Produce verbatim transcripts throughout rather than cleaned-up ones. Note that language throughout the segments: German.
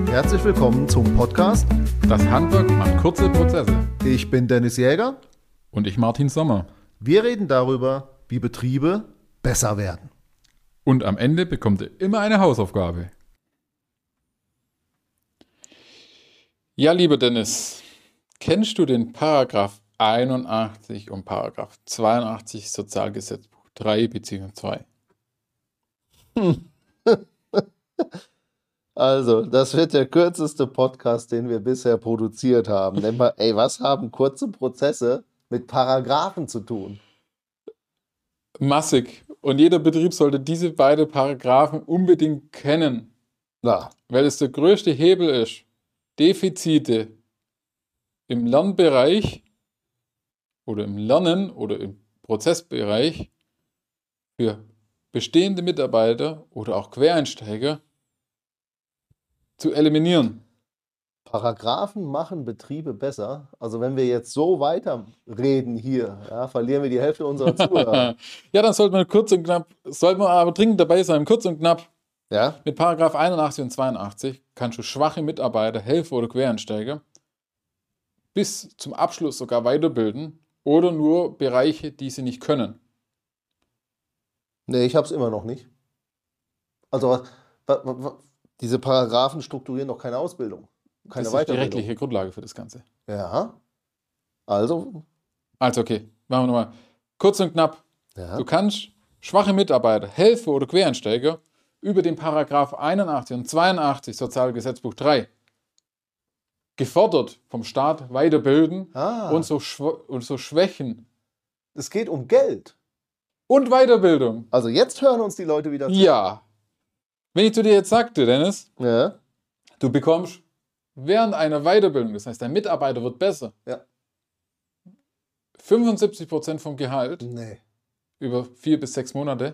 Herzlich willkommen zum Podcast Das Handwerk macht kurze Prozesse. Ich bin Dennis Jäger. Und ich Martin Sommer. Wir reden darüber, wie Betriebe besser werden. Und am Ende bekommt ihr immer eine Hausaufgabe. Ja, lieber Dennis, kennst du den Paragraph einundachtzig und Paragraph zweiundachtzig Sozialgesetzbuch drei bzw. zwei? Also, das wird der kürzeste Podcast, den wir bisher produziert haben. Denn mal, ey, was haben kurze Prozesse mit Paragraphen zu tun? Massig. Und jeder Betrieb sollte diese beiden Paragraphen unbedingt kennen, Na, weil es der größte Hebel ist, Defizite im Lernbereich oder im Lernen oder im Prozessbereich für bestehende Mitarbeiter oder auch Quereinsteiger zu eliminieren. Paragraphen machen Betriebe besser. Also wenn wir jetzt so weiterreden hier, ja, verlieren wir die Hälfte unserer Zuhörer. Ja, dann sollte man kurz und knapp, sollte man aber dringend dabei sein, kurz und knapp. Ja? Mit Paragraph einundachtzig und zweiundachtzig kannst du schwache Mitarbeiter, Helfer oder Quereinsteiger bis zum Abschluss sogar weiterbilden oder nur Bereiche, die sie nicht können. Nee, ich hab's immer noch nicht. Also wa- wa- wa- diese Paragraphen strukturieren doch keine Ausbildung, keine Das ist die Weiterbildung. rechtliche Grundlage für das Ganze. Ja. Also, Also okay, machen wir nochmal. Kurz und knapp. ja. Du kannst schwache Mitarbeiter, Helfer oder Quereinsteiger über den Paragraph einundachtzig und zweiundachtzig Sozialgesetzbuch drei gefordert vom Staat weiterbilden Ah, und, so schw- und so Schwächen es geht um Geld. und Weiterbildung. Also jetzt hören uns die Leute wieder zu. Ja. Wenn ich zu dir jetzt sagte, Dennis, Ja. du bekommst während einer Weiterbildung, das heißt, dein Mitarbeiter wird besser, Ja. fünfundsiebzig Prozent vom Gehalt Nee. über vier bis sechs Monate,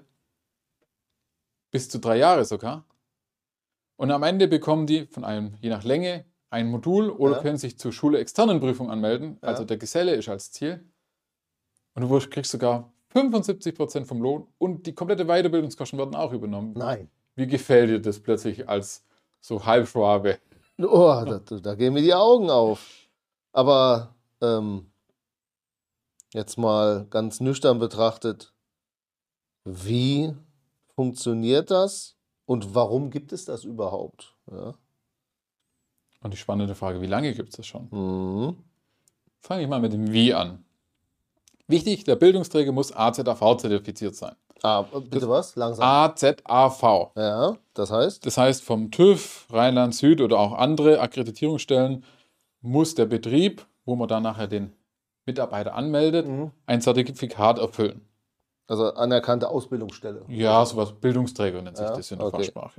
bis zu drei Jahre sogar. Und am Ende bekommen die von einem, je nach Länge, ein Modul oder Ja. können sich zur Schule externen Prüfung anmelden. Ja. Also der Geselle ist als Ziel. Und du kriegst sogar fünfundsiebzig Prozent vom Lohn und die komplette Weiterbildungskosten werden auch übernommen. Nein. Wie gefällt dir das plötzlich als so Halbschwabe? Oh, da, da gehen mir die Augen auf. Aber ähm, jetzt mal ganz nüchtern betrachtet, wie funktioniert das und warum gibt es das überhaupt? Ja. Und die spannende Frage, wie lange gibt es das schon? Mhm. Fange ich mal mit dem Wie an. Wichtig, der Bildungsträger muss A Z A V-zertifiziert sein. Ah, bitte was? Langsam. A Z A V. Ja, das heißt? Das heißt, vom TÜV, Rheinland Süd oder auch andere Akkreditierungsstellen muss der Betrieb, wo man dann nachher den Mitarbeiter anmeldet, Mhm. ein Zertifikat erfüllen. Also anerkannte Ausbildungsstelle. Ja, sowas Bildungsträger nennt sich Ja, das in der okay. Fachsprache.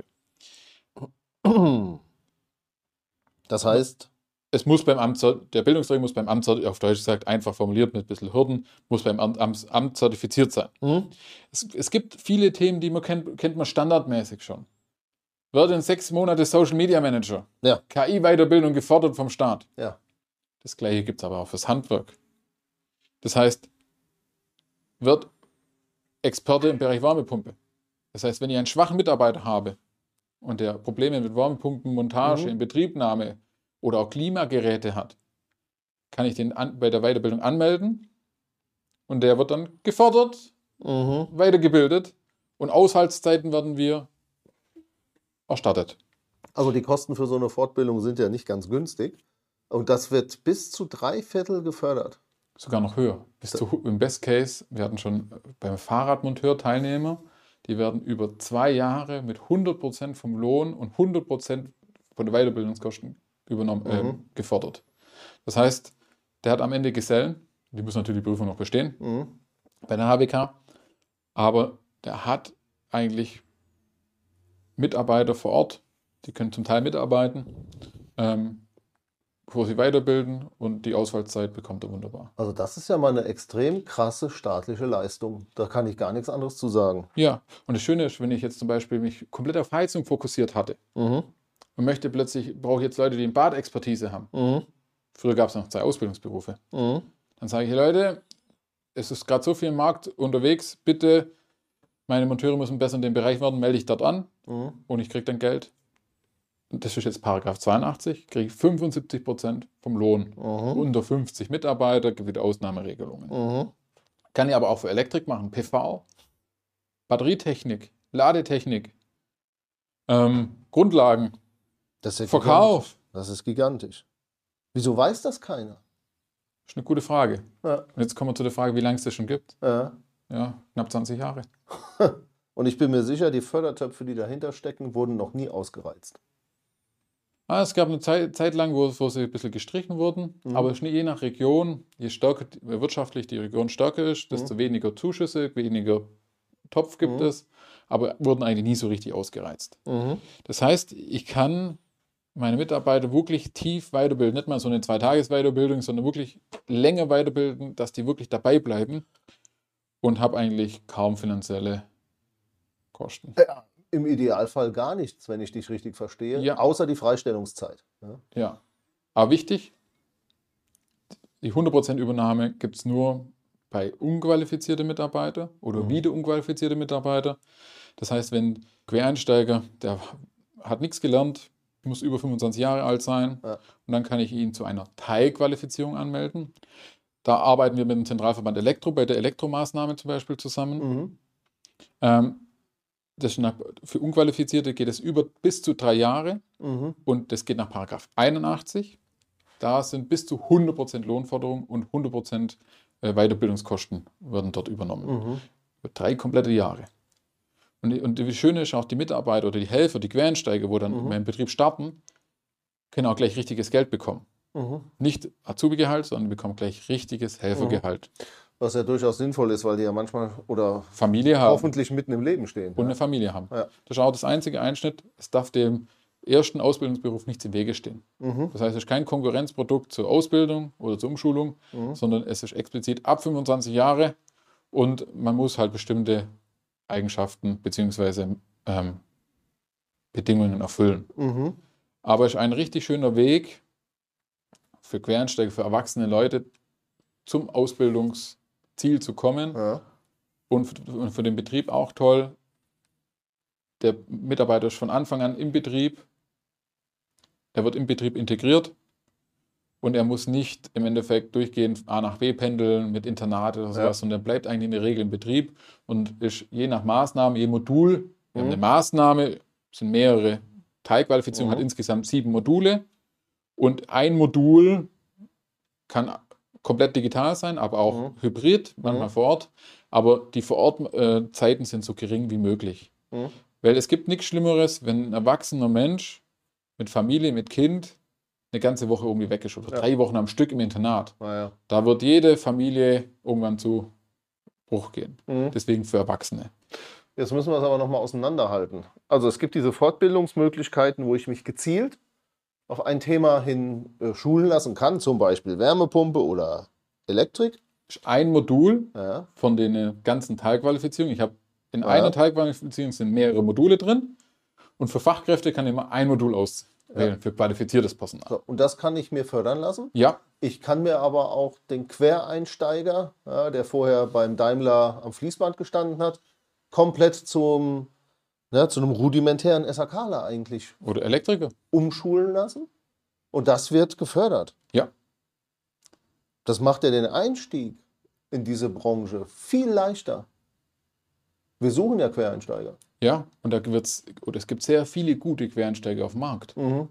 Das heißt, Es muss beim Amt, der Bildungsträger muss beim Amt, auf Deutsch gesagt, einfach formuliert mit ein bisschen Hürden, muss beim Amt, Amt, Amt zertifiziert sein. mhm. Es, es gibt viele Themen, die man kennt, kennt man standardmäßig schon. Wird in sechs Monate Social Media Manager. Ja. K I-Weiterbildung gefordert vom Staat. Ja. Das gleiche gibt es aber auch fürs Handwerk. Das heißt, wird Experte im Bereich Wärmepumpe. Das heißt, wenn ich einen schwachen Mitarbeiter habe und der Probleme mit Wärmepumpen, Montage, Mhm. Inbetriebnahme oder auch Klimageräte hat, kann ich den an, bei der Weiterbildung anmelden und der wird dann gefordert, Mhm. weitergebildet und Ausfallszeiten werden wir erstattet. Also die Kosten für so eine Fortbildung sind ja nicht ganz günstig. Und das wird bis zu drei Viertel gefördert. Sogar noch höher. Bis zu, im Best Case, wir hatten schon beim Fahrradmonteur Teilnehmer, die werden über zwei Jahre mit hundert Prozent vom Lohn und hundert Prozent von den Weiterbildungskosten übernommen, Mhm. äh, gefordert. Das heißt, der hat am Ende Gesellen, die muss natürlich die Prüfung noch bestehen, Mhm. bei der H W K, aber der hat eigentlich Mitarbeiter vor Ort, die können zum Teil mitarbeiten, ähm, wo sie weiterbilden und die Ausfallzeit bekommt er wunderbar. Also das ist ja mal eine extrem krasse staatliche Leistung. Da kann ich gar nichts anderes zu sagen. Ja, und das Schöne ist, wenn ich jetzt zum Beispiel mich komplett auf Heizung fokussiert hatte Mhm. und möchte plötzlich, brauche ich jetzt Leute, die eine Badexpertise haben. Mhm. Früher gab es noch zwei Ausbildungsberufe. Mhm. Dann sage ich, Leute, es ist gerade so viel im Markt unterwegs, bitte, meine Monteure müssen besser in dem Bereich werden, melde ich dort an Mhm. und ich kriege dann Geld das ist jetzt Paragraph zweiundachtzig, kriege ich fünfundsiebzig Prozent vom Lohn. Mhm. Unter fünfzig Mitarbeiter gibt es Ausnahmeregelungen. Mhm. Kann ich aber auch für Elektrik machen, P V, Batterietechnik, Ladetechnik, ähm, Grundlagen, Das ist ja Verkauf. gigantisch. Das ist gigantisch. Wieso weiß das keiner? Das ist eine gute Frage. Ja. Und jetzt kommen wir zu der Frage, wie lange es das schon gibt. Ja. Ja, knapp zwanzig Jahre. Und ich bin mir sicher, die Fördertöpfe, die dahinter stecken, wurden noch nie ausgereizt. Ah, es gab eine Zeit, Zeit lang, wo, wo sie ein bisschen gestrichen wurden, Mhm. aber es ist nicht je nach Region, je stärker die- wirtschaftlich die Region stärker ist, desto Mhm. weniger Zuschüsse, weniger Topf gibt Mhm. es, aber wurden eigentlich nie so richtig ausgereizt. Mhm. Das heißt, ich kann meine Mitarbeiter wirklich tief weiterbilden, nicht mal so eine Zwei-Tages-Weiterbildung, sondern wirklich länger weiterbilden, dass die wirklich dabei bleiben und habe eigentlich kaum finanzielle Kosten. Ja, im Idealfall gar nichts, wenn ich dich richtig verstehe, Ja. außer die Freistellungszeit. Ja. Ja, aber wichtig, die hundert Prozent Übernahme gibt es nur bei unqualifizierten Mitarbeitern oder Mhm. wieder unqualifizierte Mitarbeiter. Das heißt, wenn Quereinsteiger, der hat nichts gelernt, muss über fünfundzwanzig Jahre alt sein Ja. und dann kann ich ihn zu einer Teilqualifizierung anmelden. Da arbeiten wir mit dem Zentralverband Elektro bei der Elektromaßnahme zum Beispiel zusammen. Mhm. Ähm, das ist nach, für Unqualifizierte geht es über bis zu drei Jahre. Mhm. Und das geht nach Paragraph einundachtzig. Da sind bis zu hundert Prozent Lohnforderung und hundert Prozent äh, Weiterbildungskosten werden dort übernommen. Mhm. Für drei komplette Jahre. Und, die- und das Schöne ist auch, die Mitarbeiter oder die Helfer, die Quereinsteiger, wo dann Mhm. im Betrieb starten, können auch gleich richtiges Geld bekommen. Mhm. Nicht Azubi-Gehalt, sondern bekommen gleich richtiges Helfergehalt. Was ja durchaus sinnvoll ist, weil die ja manchmal oder Familie haben hoffentlich mitten im Leben stehen. und eine Familie haben. Ja. Das ist auch das einzige Einschnitt. Es darf dem ersten Ausbildungsberuf nichts im Wege stehen. Mhm. Das heißt, es ist kein Konkurrenzprodukt zur Ausbildung oder zur Umschulung, Mhm. sondern es ist explizit ab fünfundzwanzig Jahre und man muss halt bestimmte Eigenschaften bzw. Ähm, Bedingungen erfüllen. Mhm. Aber es ist ein richtig schöner Weg für Quereinsteiger, für erwachsene Leute zum Ausbildungsziel zu kommen Ja. und für, und für den Betrieb auch toll. Der Mitarbeiter ist von Anfang an im Betrieb, er wird im Betrieb integriert und er muss nicht im Endeffekt durchgehend A nach B pendeln mit Internat oder sowas, Ja. sondern bleibt eigentlich in der Regel im Betrieb und ist je nach Maßnahme, je Modul, wir haben Mhm. eine Maßnahme, sind mehrere Teilqualifizierungen, Mhm. hat insgesamt sieben Module und ein Modul kann komplett digital sein, aber auch Mhm. hybrid, manchmal Mhm. vor Ort, aber die Vor-Ort-Zeiten sind so gering wie möglich. Mhm. Weil es gibt nichts Schlimmeres, wenn ein erwachsener Mensch mit Familie, mit Kind eine ganze Woche irgendwie weg ist oder Ja. drei Wochen am Stück im Internat. Naja. Da wird jede Familie irgendwann zu Bruch gehen. Mhm. Deswegen für Erwachsene. Jetzt müssen wir es aber nochmal auseinanderhalten. Also es gibt diese Fortbildungsmöglichkeiten, wo ich mich gezielt auf ein Thema hin äh, schulen lassen kann, zum Beispiel Wärmepumpe oder Elektrik. Das ist ein Modul Ja. von den ganzen Teilqualifizierungen. Ich habe in Ja. einer Teilqualifizierung sind mehrere Module drin und für Fachkräfte kann ich immer ein Modul auswählen für qualifiziertes Personal. So, und das kann ich mir fördern lassen. Ja, Ich kann mir aber auch den Quereinsteiger, ja, der vorher beim Daimler am Fließband gestanden hat, komplett zum, ne, zu einem rudimentären SAKler eigentlich oder Elektriker. umschulen lassen. Und das wird gefördert. Ja. Das macht ja den Einstieg in diese Branche viel leichter. Wir suchen ja Quereinsteiger. Ja, und da wird's, oder es gibt sehr viele gute Quereinsteiger auf dem Markt. Mhm.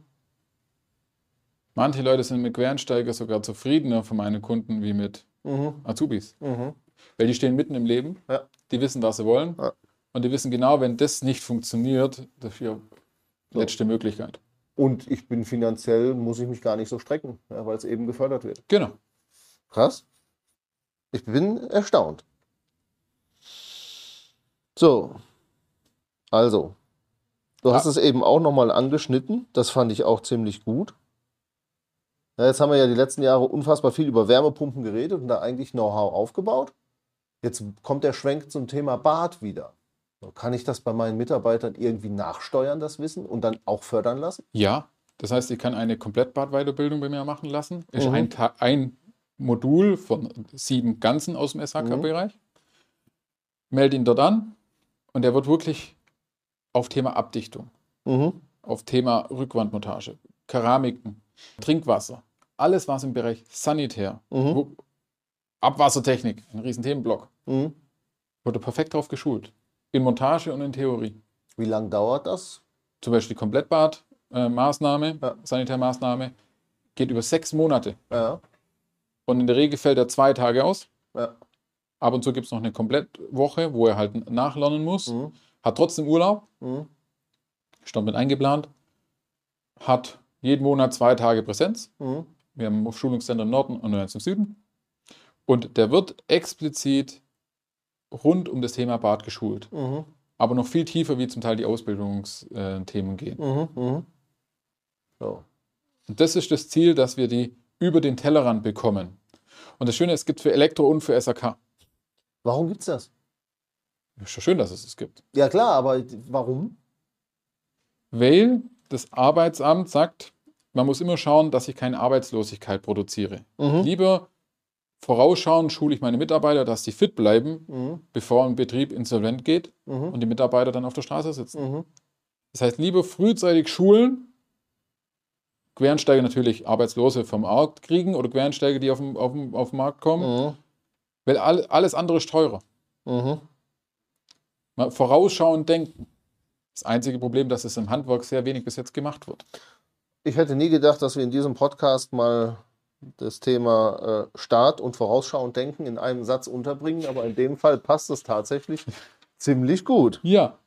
Manche Leute sind mit Quereinsteiger sogar zufriedener von meinen Kunden wie mit Mhm. Azubis. Mhm. Weil die stehen mitten im Leben, Ja. die wissen, was sie wollen Ja. und die wissen genau, wenn das nicht funktioniert, das ist ihre So. letzte Möglichkeit. Und ich bin finanziell, muss ich mich gar nicht so strecken, ja, weil es eben gefördert wird. Genau. Krass. Ich bin erstaunt. So, also, du hast Ah. es eben auch nochmal angeschnitten. Das fand ich auch ziemlich gut. Ja, jetzt haben wir ja die letzten Jahre unfassbar viel über Wärmepumpen geredet und da eigentlich Know-how aufgebaut. Jetzt kommt der Schwenk zum Thema Bad wieder. So, kann ich das bei meinen Mitarbeitern irgendwie nachsteuern, das Wissen, und dann auch fördern lassen? Ja, das heißt, ich kann eine Komplettbadweiterbildung bei mir machen lassen. Ist Mhm. ein, Ta- ein Modul von sieben Ganzen aus dem S H K-Bereich. Melde ihn dort an und der wird wirklich auf Thema Abdichtung. Mhm. auf Thema Rückwandmontage, Keramiken, Trinkwasser, alles was im Bereich Sanitär, Mhm. wo, Abwassertechnik, ein riesen Themenblock, Mhm. wurde perfekt drauf geschult. In Montage und in Theorie. Wie lange dauert das? Zum Beispiel die Komplettbad-Maßnahme, Ja. Sanitärmaßnahme, geht über sechs Monate. Ja. Und in der Regel fällt er zwei Tage aus. Ja. Ab und zu gibt es noch eine Komplettwoche, wo er halt nachlernen muss. Mhm. Hat trotzdem Urlaub, Mhm. stand mit eingeplant. Hat jeden Monat zwei Tage Präsenz. Mhm. Wir haben ein Schulungszentrum im Norden und eins im Süden. Und der wird explizit rund um das Thema Bad geschult. Mhm. Aber noch viel tiefer, wie zum Teil die Ausbildungsthemen gehen. Mhm. Mhm. So. Und das ist das Ziel, dass wir die über den Tellerrand bekommen. Und das Schöne, es gibt für Elektro und für S A K. Warum gibt's das? Ist schon schön, dass es es gibt. Ja klar, aber warum? Weil das Arbeitsamt sagt, man muss immer schauen, dass ich keine Arbeitslosigkeit produziere. Mhm. Lieber vorausschauen, schule ich meine Mitarbeiter, dass sie fit bleiben, Mhm. bevor ein Betrieb insolvent geht Mhm. und die Mitarbeiter dann auf der Straße sitzen. Mhm. Das heißt, lieber frühzeitig schulen, Quereinsteiger natürlich Arbeitslose vom Markt kriegen oder Quereinsteiger, die auf den, auf den, auf den Markt kommen, Mhm. weil all, alles andere ist teurer. Mhm. Mal vorausschauend denken. Das einzige Problem, dass es im Handwerk sehr wenig bis jetzt gemacht wird. Ich hätte nie gedacht, dass wir in diesem Podcast mal das Thema äh, Start und vorausschauend denken in einem Satz unterbringen, aber in dem Fall passt es tatsächlich ziemlich gut. Ja,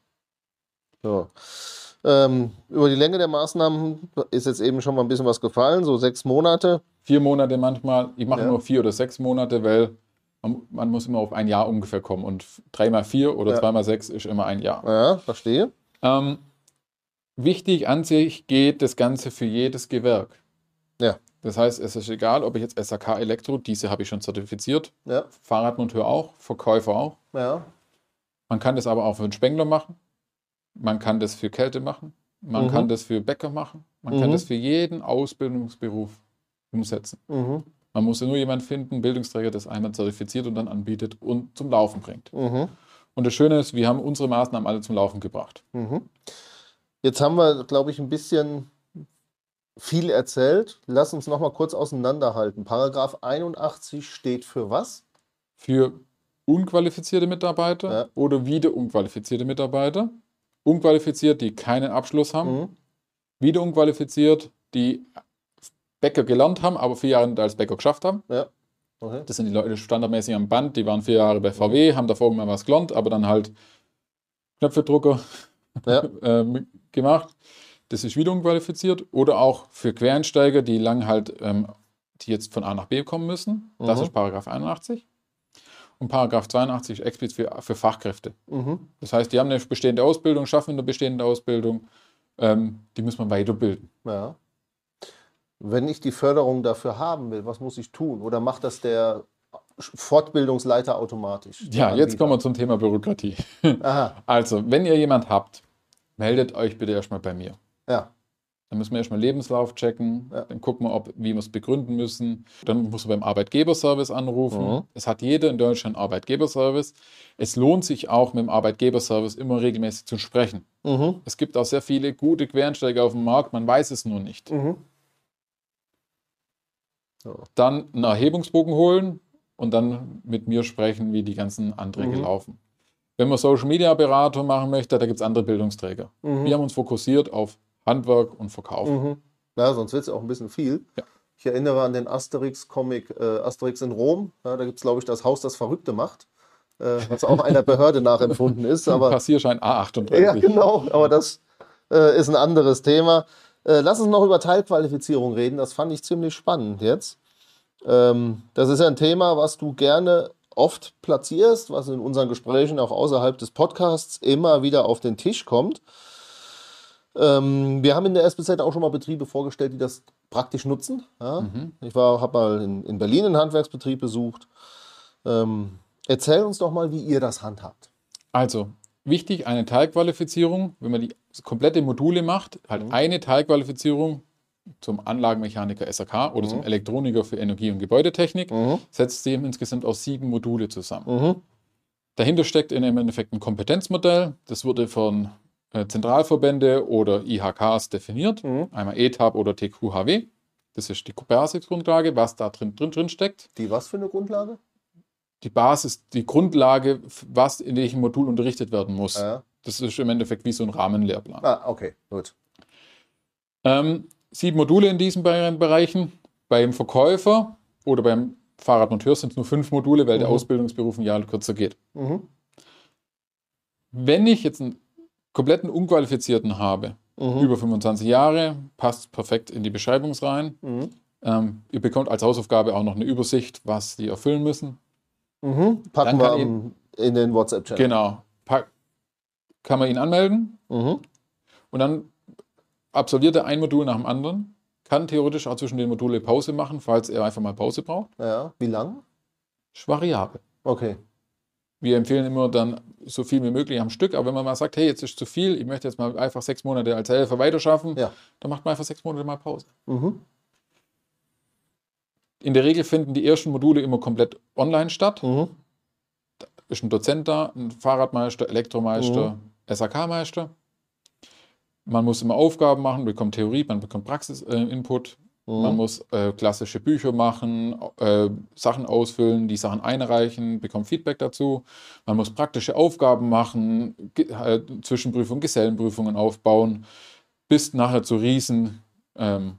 So. Ähm, über die Länge der Maßnahmen ist jetzt eben schon mal ein bisschen was gefallen, so sechs Monate. vier Monate manchmal. Ich mache Ja. nur vier oder sechs Monate, weil man, man muss immer auf ein Jahr ungefähr kommen. Und drei mal vier oder Ja. zwei mal sechs ist immer ein Jahr. Ja, verstehe. Ähm, wichtig an sich geht das Ganze für jedes Gewerk. Ja. Das heißt, es ist egal, ob ich jetzt S A K Elektro, diese habe ich schon zertifiziert, Ja, Fahrradmonteur auch, Verkäufer auch. ja. Man kann das aber auch für einen Spengler machen. Man kann das für Kälte machen. Man Mhm. kann das für Bäcker machen. Man Mhm. kann das für jeden Ausbildungsberuf umsetzen. Mhm. Man muss ja nur jemanden finden, Bildungsträger, das einmal zertifiziert und dann anbietet und zum Laufen bringt. Mhm. Und das Schöne ist, wir haben unsere Maßnahmen alle zum Laufen gebracht. Mhm. Jetzt haben wir, glaube ich, ein bisschen viel erzählt. Lass uns noch mal kurz auseinanderhalten. Paragraph einundachtzig steht für was? Für unqualifizierte Mitarbeiter Ja. oder wieder unqualifizierte Mitarbeiter. Unqualifiziert, die keinen Abschluss haben. Mhm. Wieder unqualifiziert, die Bäcker gelernt haben, aber vier Jahre nicht als Bäcker geschafft haben. Ja. Okay. Das sind die Leute standardmäßig am Band, die waren vier Jahre bei V W, haben davor irgendwann was gelernt, aber dann halt Knöpfedrucker Ja. ähm, gemacht. Das ist wieder unqualifiziert. Oder auch für Quereinsteiger, die lang halt, ähm, die jetzt von A nach B kommen müssen. Das Mhm. ist Paragraph einundachtzig. Und Paragraph zweiundachtzig ist explizit für, für Fachkräfte. Mhm. Das heißt, die haben eine bestehende Ausbildung, schaffen eine bestehende Ausbildung. Ähm, die muss man weiterbilden. Ja. Wenn ich die Förderung dafür haben will, was muss ich tun? Oder macht das der Fortbildungsleiter automatisch? Ja, Der jetzt Anbieter? kommen wir zum Thema Bürokratie. Aha. Also, wenn ihr jemand habt, meldet euch bitte erstmal bei mir. Ja. Dann müssen wir erstmal Lebenslauf checken, Ja. dann gucken wir, ob, wie wir es begründen müssen. Dann muss man beim Arbeitgeberservice anrufen. Mhm. Es hat jeder in Deutschland einen Arbeitgeberservice. Es lohnt sich auch, mit dem Arbeitgeberservice immer regelmäßig zu sprechen. Mhm. Es gibt auch sehr viele gute Quereinsteiger auf dem Markt, man weiß es nur nicht. Mhm. So. Dann einen Erhebungsbogen holen und dann mit mir sprechen, wie die ganzen Anträge Mhm. laufen. Wenn man Social Media Beratung machen möchte, da gibt es andere Bildungsträger. Mhm. Wir haben uns fokussiert auf Handwerk und Verkauf. Mhm. Ja, sonst wird es auch ein bisschen viel. Ja. Ich erinnere an den Asterix-Comic äh, Asterix in Rom. Ja, da gibt es, glaube ich, das Haus, das Verrückte macht, äh, was auch einer Behörde nachempfunden ist. Aber, Passierschein A achtunddreißig. ja, genau, aber das äh, ist ein anderes Thema. Äh, lass uns noch über Teilqualifizierung reden. Das fand ich ziemlich spannend jetzt. Ähm, das ist ja ein Thema, was du gerne oft platzierst, was in unseren Gesprächen auch außerhalb des Podcasts immer wieder auf den Tisch kommt. Ähm, wir haben in der S B Z auch schon mal Betriebe vorgestellt, die das praktisch nutzen. Ja? Mhm. Ich war, habe mal in, in Berlin einen Handwerksbetrieb besucht. Ähm, erzähl uns doch mal, wie ihr das handhabt. Also, wichtig, eine Teilqualifizierung, wenn man die komplette Module macht, halt Mhm. eine Teilqualifizierung zum Anlagenmechaniker S A K oder Mhm. zum Elektroniker für Energie- und Gebäudetechnik, Mhm. setzt sich insgesamt aus sieben Module zusammen. Mhm. Dahinter steckt in im Endeffekt ein Kompetenzmodell. Das wurde von äh, Zentralverbände oder I H Ks definiert. Mhm. Einmal E T A B oder T Q H W. Das ist die Basisgrundlage, was da drin, drin, drin steckt. Die was für eine Grundlage? Die Basis, die Grundlage, was in welchem Modul unterrichtet werden muss. Ja. Das ist im Endeffekt wie so ein Rahmenlehrplan. Ah, okay, gut. Ähm, sieben Module in diesen Bereichen. Beim Verkäufer oder beim Fahrradmonteur sind es nur fünf Module, weil Mhm. der Ausbildungsberuf ein Jahr kürzer geht. Mhm. Wenn ich jetzt einen kompletten Unqualifizierten habe, Mhm. über fünfundzwanzig Jahre, passt perfekt in die Beschreibung rein. Mhm. Ähm, ihr bekommt als Hausaufgabe auch noch eine Übersicht, was die erfüllen müssen. Mhm. Packen Dann wir kann am, in den WhatsApp-Channel. Genau. Pa- kann man ihn anmelden Mhm. und dann absolviert er ein Modul nach dem anderen. Kann theoretisch auch zwischen den Modulen Pause machen, falls er einfach mal Pause braucht. Ja. Wie lang? Ist variabel. Okay. Wir empfehlen immer dann so viel wie möglich am Stück, aber wenn man mal sagt, hey, jetzt ist zu viel, ich möchte jetzt mal einfach sechs Monate als Helfer weiterschaffen, Ja. dann macht man einfach sechs Monate mal Pause. Mhm. In der Regel finden die ersten Module immer komplett online statt. Mhm. Ist ein Dozent da, ein Fahrradmeister, Elektromeister, Mhm. S A K-Meister. Man muss immer Aufgaben machen, bekommt Theorie, man bekommt Praxis-Input. Mhm. Man muss äh, klassische Bücher machen, äh, Sachen ausfüllen, die Sachen einreichen, bekommt Feedback dazu. Man muss praktische Aufgaben machen, Ge äh, Zwischenprüfungen, Gesellenprüfungen aufbauen, bis nachher zu riesen ähm,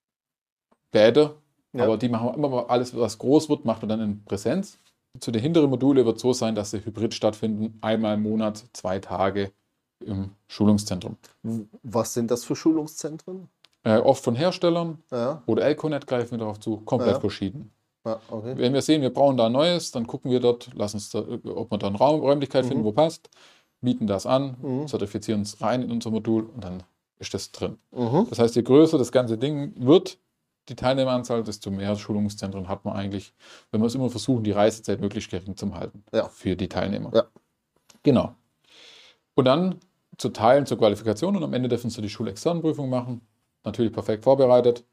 Bäder. Ja. Aber die machen wir immer, alles, was groß wird, macht man dann in Präsenz. Zu den hinteren Modulen wird es so sein, dass sie hybrid stattfinden, einmal im Monat, zwei Tage im Schulungszentrum. Was sind das für Schulungszentren? Äh, oft von Herstellern Ja. oder Elconet greifen wir darauf zu, komplett Ja. verschieden. Ja, okay. Wenn wir sehen, wir brauchen da ein Neues, dann gucken wir dort, lassen uns da, ob wir da eine Raum, Räumlichkeit Mhm. finden, wo passt, mieten das an, Mhm. zertifizieren es rein in unser Modul und dann ist das drin. Mhm. Das heißt, je größer das ganze Ding wird, die Teilnehmeranzahl, desto mehr Schulungszentren hat man eigentlich, wenn wir es immer versuchen, die Reisezeit möglichst gering zu halten Ja. für die Teilnehmer. Ja. Genau. Und dann zu Teilen zur Qualifikation und am Ende dürfen sie die Schulexternprüfung machen. Natürlich perfekt vorbereitet.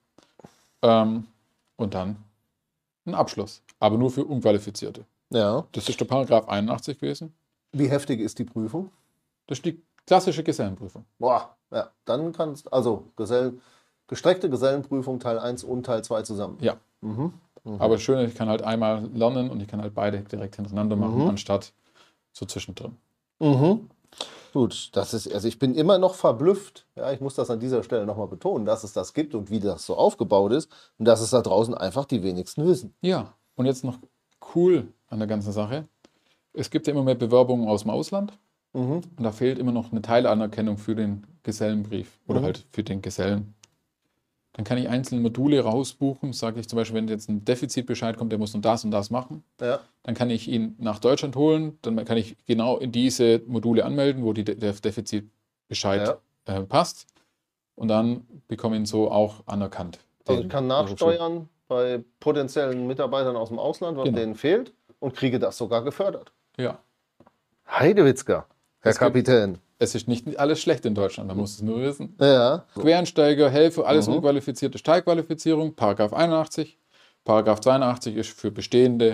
Ähm, und dann ein Abschluss. Aber nur für Unqualifizierte. Ja. Das ist der Paragraph einundachtzig gewesen. Wie heftig ist die Prüfung? Das ist die klassische Gesellenprüfung. Boah, ja. Dann kannst also Gesell, gestreckte Gesellenprüfung Teil eins und Teil zwei zusammen. Ja. Mhm. Mhm. Aber das Schöne, ich kann halt einmal lernen und ich kann halt beide direkt hintereinander machen, Mhm. anstatt so zwischendrin. Mhm. Gut, das ist, also ich bin immer noch verblüfft, ja, ich muss das an dieser Stelle nochmal betonen, dass es das gibt und wie das so aufgebaut ist und dass es da draußen einfach die wenigsten wissen. Ja, und jetzt noch cool an der ganzen Sache. Es gibt ja immer mehr Bewerbungen aus dem Ausland Mhm. und da fehlt immer noch eine Teilanerkennung für den Gesellenbrief oder Mhm. halt für den Gesellen. Dann kann ich einzelne Module rausbuchen, sage ich zum Beispiel, wenn jetzt ein Defizitbescheid kommt, der muss nur das und das machen. Ja. Dann kann ich ihn nach Deutschland holen, dann kann ich genau in diese Module anmelden, wo die, der Defizitbescheid Ja. äh, passt. Und dann bekomme ich ihn so auch anerkannt. Also den ich kann Berufsschul- nachsteuern bei potenziellen Mitarbeitern aus dem Ausland, was Genau. denen fehlt und kriege das sogar gefördert. Ja, Heidewitzka, Herr Es gibt- Kapitän. es ist nicht alles schlecht in Deutschland, man muss es nur wissen. Ja. Quereinsteiger, Helfer, alles Mhm. unqualifizierte Teilqualifizierung, Paragraph einundachtzig. Paragraph zweiundachtzig ist für bestehende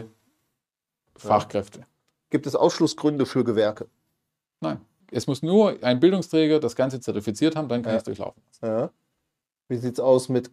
Fachkräfte. Gibt es Ausschlussgründe für Gewerke? Nein, es muss nur ein Bildungsträger das Ganze zertifiziert haben, dann kann Ja. ich es durchlaufen. Ja. Wie sieht es aus mit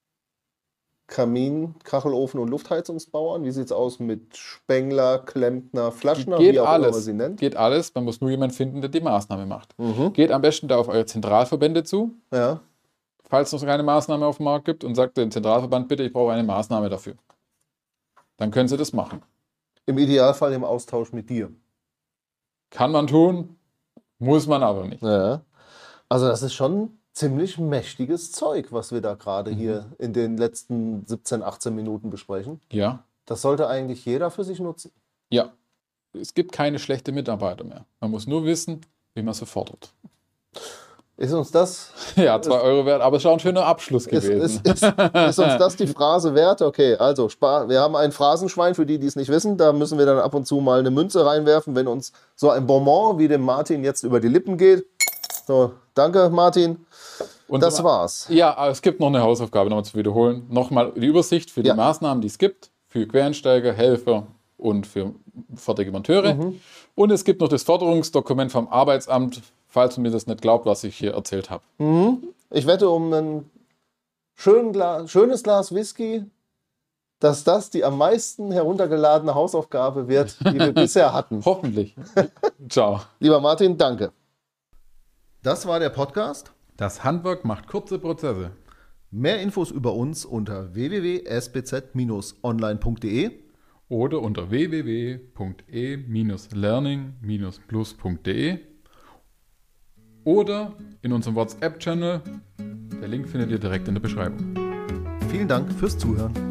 Kamin, Kachelofen und Luftheizungsbauern? Wie sieht es aus mit Spengler, Klempner, Flaschner, Geht wie auch immer man alles. sie nennt? Geht alles, man muss nur jemanden finden, der die Maßnahme macht. Mhm. Geht am besten da auf eure Zentralverbände zu, Ja. falls es noch keine Maßnahme auf dem Markt gibt und sagt den Zentralverband, bitte, ich brauche eine Maßnahme dafür. Dann können sie das machen. Im Idealfall im Austausch mit dir. Kann man tun, muss man aber nicht. Ja. Also das ist schon ziemlich mächtiges Zeug, was wir da gerade Mhm. hier in den letzten siebzehn, achtzehn Minuten besprechen. Ja, Das sollte eigentlich jeder für sich nutzen. ja. Es gibt keine schlechten Mitarbeiter mehr. Man muss nur wissen, wie man sie fordert. Ist uns das, Ja, zwei Euro wert, aber es ist auch ein schöner Abschluss ist, gewesen. ist, ist, ist uns das die Phrase wert? Okay, also spar, wir haben ein Phrasenschwein, für die, die es nicht wissen. Da müssen wir dann ab und zu mal eine Münze reinwerfen, wenn uns so ein Bonbon wie dem Martin jetzt über die Lippen geht. So, danke Martin. Und Das zum- war's. Ja, aber es gibt noch eine Hausaufgabe, nochmal zu wiederholen. Nochmal die Übersicht für die Ja. Maßnahmen, die es gibt, für Quereinsteiger, Helfer und für fertige Monteure. Mhm. Und es gibt noch das Forderungsdokument vom Arbeitsamt falls du mir das nicht glaubt, was ich hier erzählt habe. Mhm. Ich wette um ein schön Gla- schönes Glas Whisky, dass das die am meisten heruntergeladene Hausaufgabe wird, die wir bisher hatten. Hoffentlich. Ciao. Lieber Martin, danke. Das war der Podcast. Das Handwerk macht kurze Prozesse. Mehr Infos über uns unter w w w punkt s b z Bindestrich online punkt d e oder unter w w w punkt e learning plus punkt d e oder in unserem WhatsApp-Channel. Der Link findet ihr direkt in der Beschreibung. Vielen Dank fürs Zuhören.